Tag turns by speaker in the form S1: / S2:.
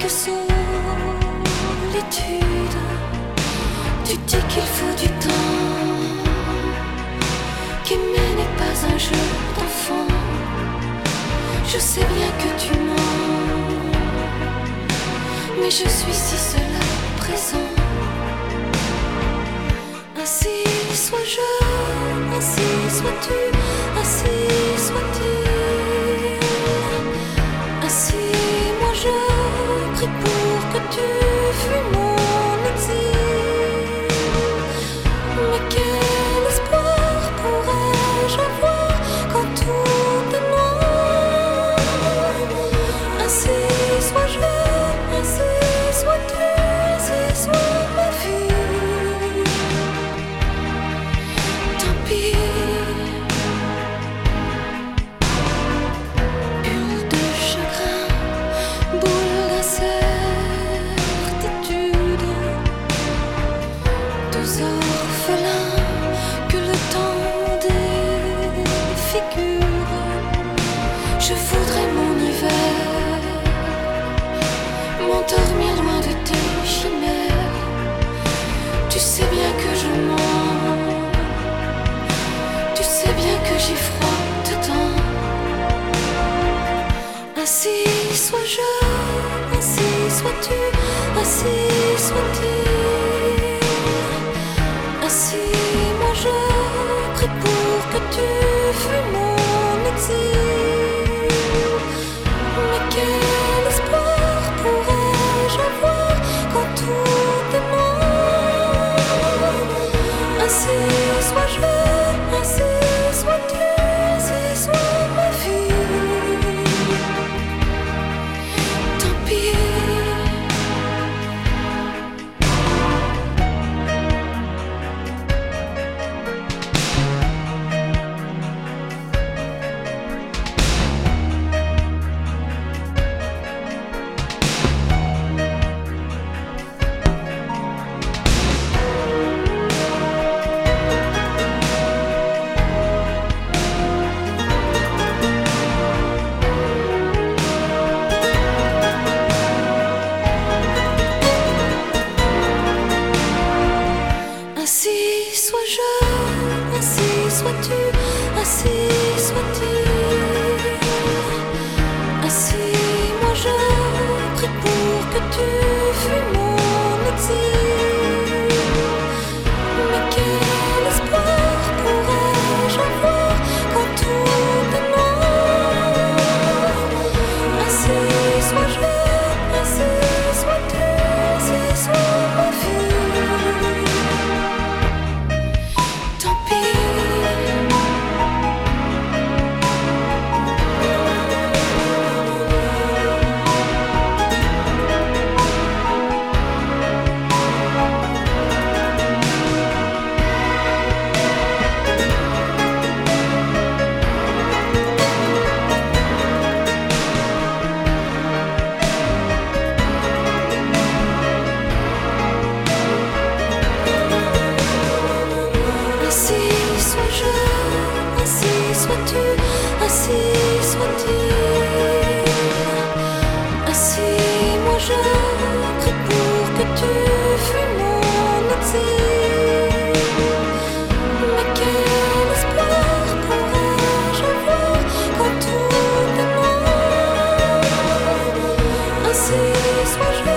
S1: de solitude. Tu dis qu'il faut du temps, qu'aimer n'est pas un jeu d'enfant. Je sais bien que tu mens, mais je suis si seul à présent. Ainsi sois-je, ainsi sois-tu, ainsi soit-il. Ainsi moi je prie pour que tu fuis mon exil. Mais quel espoir pourrais-je avoir quand tout est noir? Ainsi sois-je, ainsi sois-tu, ainsi soit ma vie. Tant pis. Bulle de chagrin, boule d'incertitude. Deux orphelins que le temps défigure. Je voudrais mon hiver, m'endormir loin de tes chimères. Tu sais bien que je mens, tu sais bien que j'ai froid dedans. Ainsi sois-je, ainsi sois-tu, ainsi soit-il. Ainsi moi je prie pour que tu fuis mon exil. Mais quel espoir pourrais-je avoir quand tout est noir? Ainsi sois-je, ainsi sois-tu, ainsi soit ma vie. Tant pis. Ainsi sois-je, ainsi sois-tu, ainsi soit-il. Ainsi moi je prie pour que tu fuis mon exil. Mais quel espoir pourrais-je avoir quand tout est noir? Ainsi sois-je, ainsi sois-tu, ainsi soit ma vie. Tant pis. Ainsi sois-je, ainsi sois-tu, ainsi soit-il. Ainsi moi je prie pour que tu fuis mon exil. Mais quel espoir pourrais-je avoir quand tout est noir? Ainsi sois-je.